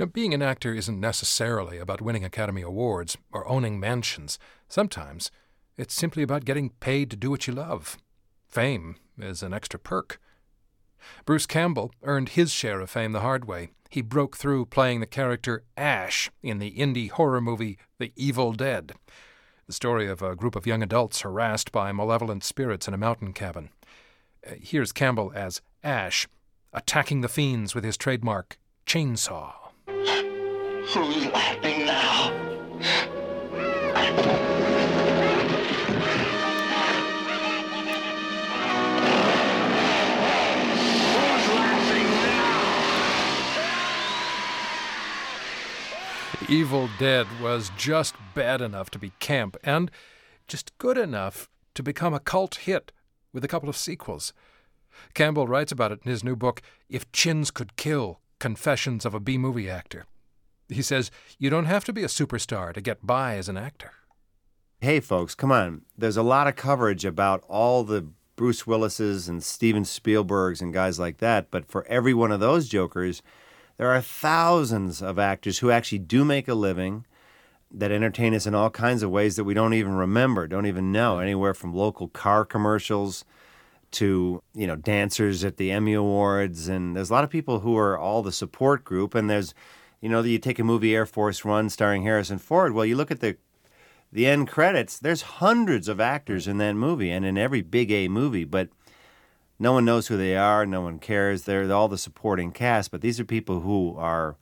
Now, being an actor isn't necessarily about winning Academy Awards or owning mansions. Sometimes it's simply about getting paid to do what you love. Fame is an extra perk. Bruce Campbell earned his share of fame the hard way. He broke through playing the character Ash in the indie horror movie The Evil Dead, the story of a group of young adults harassed by malevolent spirits in a mountain cabin. Here's Campbell as Ash, attacking the fiends with his trademark chainsaw. Who's laughing now? Evil Dead was just bad enough to be camp and just good enough to become a cult hit with a couple of sequels. Campbell writes about it in his new book, If Chins Could Kill, Confessions of a B-Movie Actor. He says you don't have to be a superstar to get by as an actor. Hey, folks, come on. There's a lot of coverage about all the Bruce Willises and Steven Spielbergs and guys like that, but for every one of those jokers, there are thousands of actors who actually do make a living, that entertain us in all kinds of ways that we don't even remember, don't even know, anywhere from local car commercials to, dancers at the Emmy Awards. And there's a lot of people who are all the support group. And there's, you take a movie Air Force One starring Harrison Ford. Well, you look at the end credits, there's hundreds of actors in that movie and in every big A movie, but no one knows who they are, no one cares. They're all the supporting cast, but these are people who are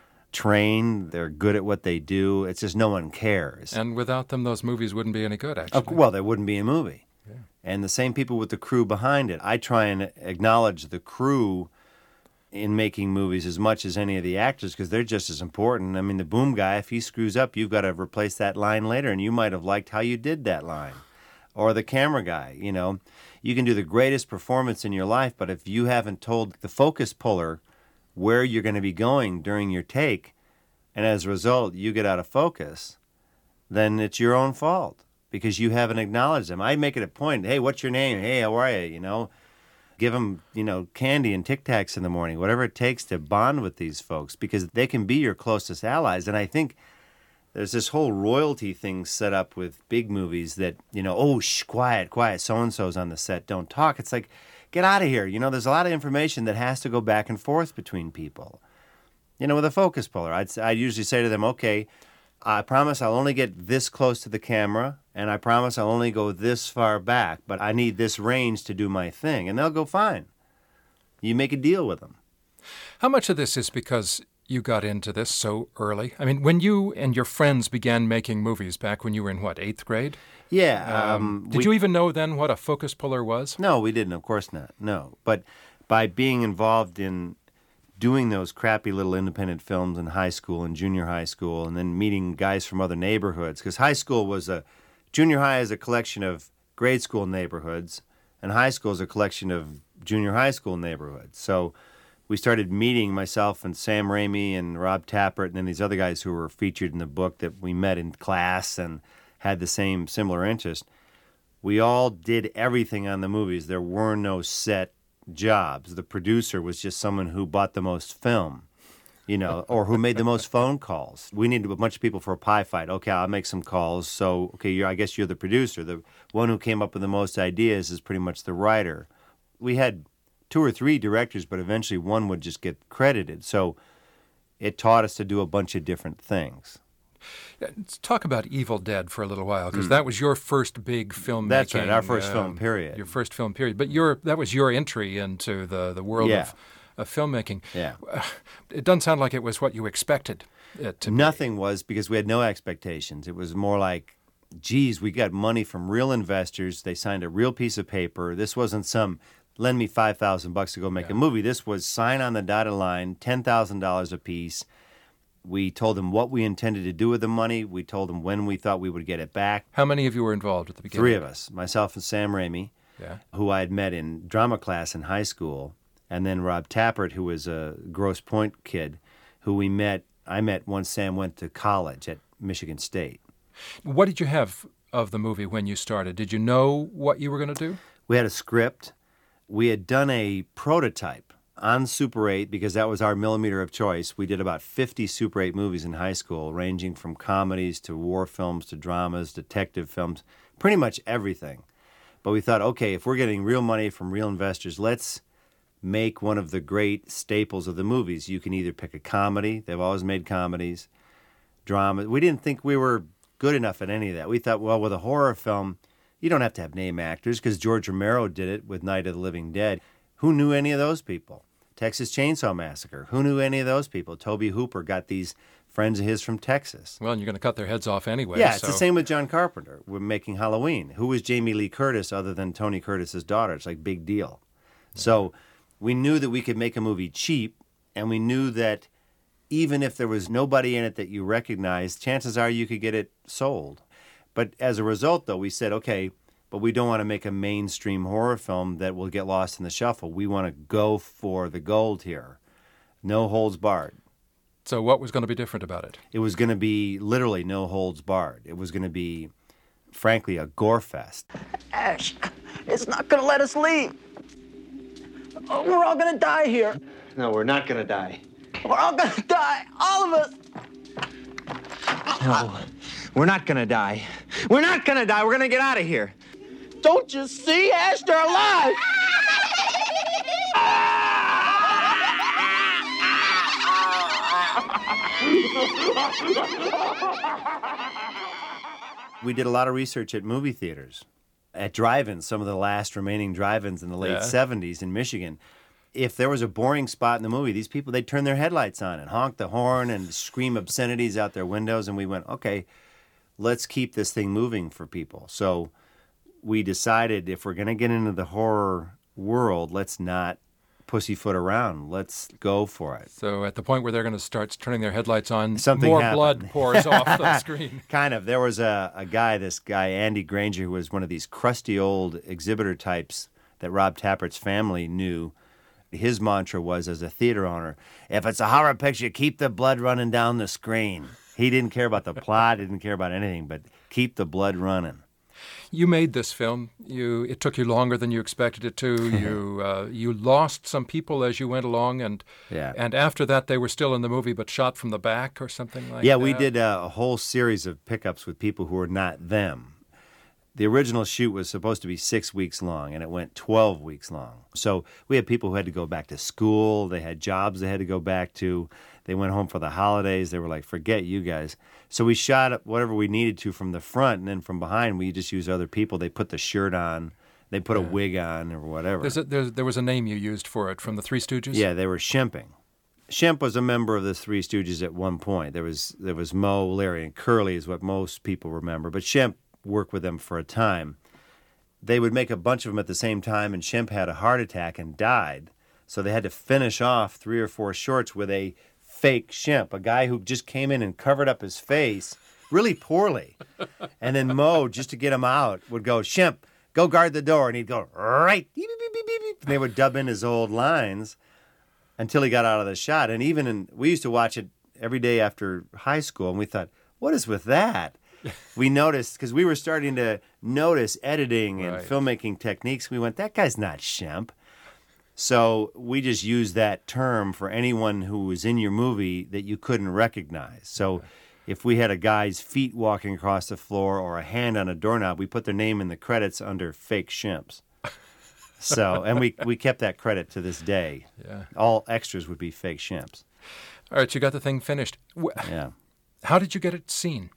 trained, they're good at what they do. It's just no one cares. And without them, those movies wouldn't be any good, actually. Well, there wouldn't be a movie. Yeah. And the same people with the crew behind it. I try and acknowledge the crew in making movies as much as any of the actors because they're just as important. I mean, the boom guy, if he screws up, you've got to replace that line later, and you might have liked how you did that line. Or the camera guy, You can do the greatest performance in your life, but if you haven't told the focus puller where you're going to be going during your take, and as a result you get out of focus, then it's your own fault because you haven't acknowledged them. I make it a point, hey, what's your name? Hey, how are you? Give them, candy and Tic Tacs in the morning, whatever it takes to bond with these folks because they can be your closest allies. And I think there's this whole royalty thing set up with big movies that, quiet, so-and-so's on the set, don't talk. It's like, get out of here. There's a lot of information that has to go back and forth between people. With a focus puller, I'd usually say to them, okay, I promise I'll only get this close to the camera, and I promise I'll only go this far back, but I need this range to do my thing. And they'll go, fine. You make a deal with them. How much of this is because you got into this so early? I mean, when you and your friends began making movies back when you were in, 8th grade? Yeah. Did you even know then what a focus puller was? No, we didn't. Of course not. No. But by being involved in doing those crappy little independent films in high school and junior high school and then meeting guys from other neighborhoods, because junior high is a collection of grade school neighborhoods and high school is a collection of junior high school neighborhoods. So we started meeting, myself and Sam Raimi and Rob Tappert and then these other guys who were featured in the book that we met in class and had the same similar interest. We all did everything on the movies. There were no set jobs. The producer was just someone who bought the most film, or who made the most phone calls. We needed a bunch of people for a pie fight. Okay, I'll make some calls. So, okay, I guess you're the producer. The one who came up with the most ideas is pretty much the writer. We had 2 or 3 directors, but eventually one would just get credited. So it taught us to do a bunch of different things. Let's talk about Evil Dead for a little while, because that was your first big film. That's right, our first film period. Your first film period. But that was your entry into the world of filmmaking. Yeah. It doesn't sound like it was what you expected it to be. Nothing was, because we had no expectations. It was more like, geez, we got money from real investors. They signed a real piece of paper. This wasn't some, lend me $5,000 to go make a movie. This was sign on the dotted line, $10,000 a piece. We told them what we intended to do with the money. We told them when we thought we would get it back. How many of you were involved at the beginning? 3 of us, myself and Sam Raimi, who I had met in drama class in high school, and then Rob Tappert, who was a Grosse Pointe kid, who I met once Sam went to college at Michigan State. What did you have of the movie when you started? Did you know what you were going to do? We had a script. We had done a prototype on Super 8, because that was our millimeter of choice. We did about 50 Super 8 movies in high school, ranging from comedies to war films to dramas, detective films, pretty much everything. But we thought, okay, if we're getting real money from real investors, let's make one of the great staples of the movies. You can either pick a comedy. They've always made comedies, drama. We didn't think we were good enough at any of that. We thought, well, with a horror film, you don't have to have name actors, because George Romero did it with Night of the Living Dead. Who knew any of those people? Texas Chainsaw Massacre. Who knew any of those people? Tobe Hooper got these friends of his from Texas. Well, and you're going to cut their heads off anyway. Yeah, it's the same with John Carpenter. We're making Halloween. Who was Jamie Lee Curtis other than Tony Curtis's daughter? It's like big deal. Yeah. So we knew that we could make a movie cheap, and we knew that even if there was nobody in it that you recognized, chances are you could get it sold. But as a result, though, we said, okay, but we don't want to make a mainstream horror film that will get lost in the shuffle. We want to go for the gold here. No holds barred. So what was going to be different about it? It was going to be literally no holds barred. It was going to be, frankly, a gore fest. Ash, it's not going to let us leave. Oh, we're all going to die here. No, we're not going to die. We're all going to die. All of us. No, we're not going to die. We're not going to die. We're going to get out of here. Don't you see, Ash? They're alive. We did a lot of research at movie theaters, at drive-ins, some of the last remaining drive-ins in the late 70s in Michigan. If there was a boring spot in the movie, these people, they'd turn their headlights on and honk the horn and scream obscenities out their windows, and we went, okay, let's keep this thing moving for people. So we decided if we're going to get into the horror world, let's not pussyfoot around. Let's go for it. So at the point where they're going to start turning their headlights on, Something more happened. blood pours off the screen. Kind of. There was this guy, Andy Granger, who was one of these crusty old exhibitor types that Rob Tappert's family knew. His mantra was, as a theater owner, if it's a horror picture, keep the blood running down the screen. He didn't care about the plot, didn't care about anything, but keep the blood running. You made this film. It took you longer than you expected it to. You lost some people as you went along, and after that they were still in the movie but shot from the back or something like that. Yeah, we did a whole series of pickups with people who were not them. The original shoot was supposed to be 6 weeks long, and it went 12 weeks long. So we had people who had to go back to school. They had jobs they had to go back to. They went home for the holidays. They were like, forget you guys. So we shot whatever we needed to from the front, and then from behind we just used other people. They put the shirt on. They put a wig on or whatever. There was a name you used for it from the Three Stooges? Yeah, they were Shemping. Shemp was a member of the Three Stooges at one point. There was Moe, Larry, and Curly is what most people remember. But Shemp worked with them for a time. They would make a bunch of them at the same time, and Shemp had a heart attack and died. So they had to finish off 3 or 4 shorts with a fake Shemp, a guy who just came in and covered up his face really poorly. And then Moe, just to get him out, would go, Shemp, go guard the door. And he'd go, right. Beep, beep, beep, beep, beep. And they would dub in his old lines until he got out of the shot. And we used to watch it every day after high school, and we thought, what is with that? We noticed, because we were starting to notice editing and filmmaking techniques. We went, that guy's not Shemp. So we just used that term for anyone who was in your movie that you couldn't recognize. So if we had a guy's feet walking across the floor or a hand on a doorknob, we put their name in the credits under fake Shemps. So, and we kept that credit to this day. Yeah. All extras would be fake Shemps. All right, you got the thing finished. Yeah. How did you get it seen?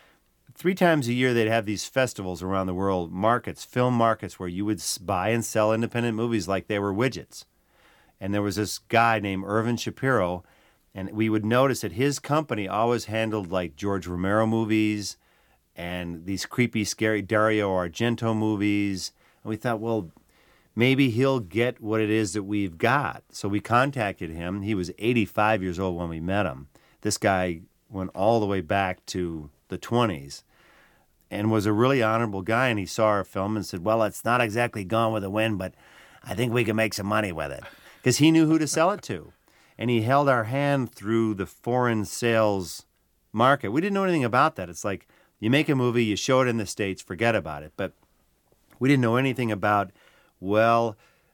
3 times a year, they'd have these festivals around the world, markets, film markets, where you would buy and sell independent movies like they were widgets. And there was this guy named Irvin Shapiro, and we would notice that his company always handled like George Romero movies and these creepy, scary Dario Argento movies. And we thought, well, maybe he'll get what it is that we've got. So we contacted him. He was 85 years old when we met him. This guy went all the way back to the 20s and was a really honorable guy. And he saw our film and said, well, it's not exactly Gone with the Wind, but I think we can make some money with it. Because he knew who to sell it to. And he held our hand through the foreign sales market. We didn't know anything about that. It's like you make a movie, you show it in the States, forget about it. But we didn't know anything about, well,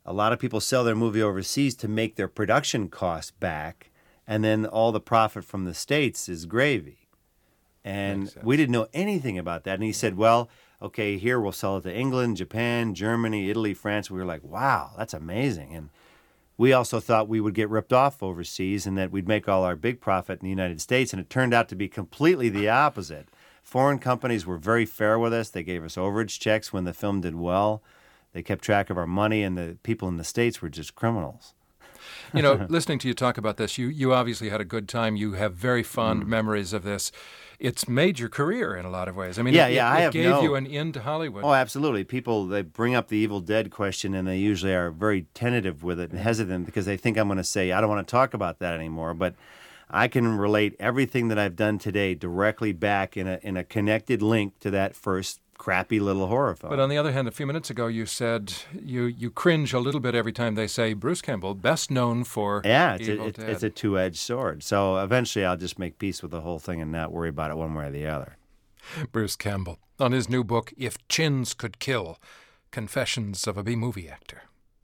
a lot of people sell their movie overseas to make their production costs back, and then all the profit from the States is gravy. And we didn't know anything about that. And he said, well, okay, here we'll sell it to England, Japan, Germany, Italy, France. We were like, wow, that's amazing. And we also thought we would get ripped off overseas and that we'd make all our big profit in the United States. And it turned out to be completely the opposite. Foreign companies were very fair with us. They gave us overage checks when the film did well. They kept track of our money, and the people in the States were just criminals. You know, listening to you talk about this, you obviously had a good time. You have very fond memories of this. It's made your career in a lot of ways. I mean, it gave you an in to Hollywood. Oh, absolutely. People, they bring up the Evil Dead question, and they usually are very tentative with it and hesitant because they think I'm going to say, I don't want to talk about that anymore. But I can relate everything that I've done today directly back in a connected link to that first crappy little horror film. But on the other hand, a few minutes ago you said you cringe a little bit every time they say Bruce Campbell, best known for Evil Dead. It's a two-edged sword. So eventually I'll just make peace with the whole thing and not worry about it one way or the other. Bruce Campbell on his new book, If Chins Could Kill, Confessions of a B-Movie Actor.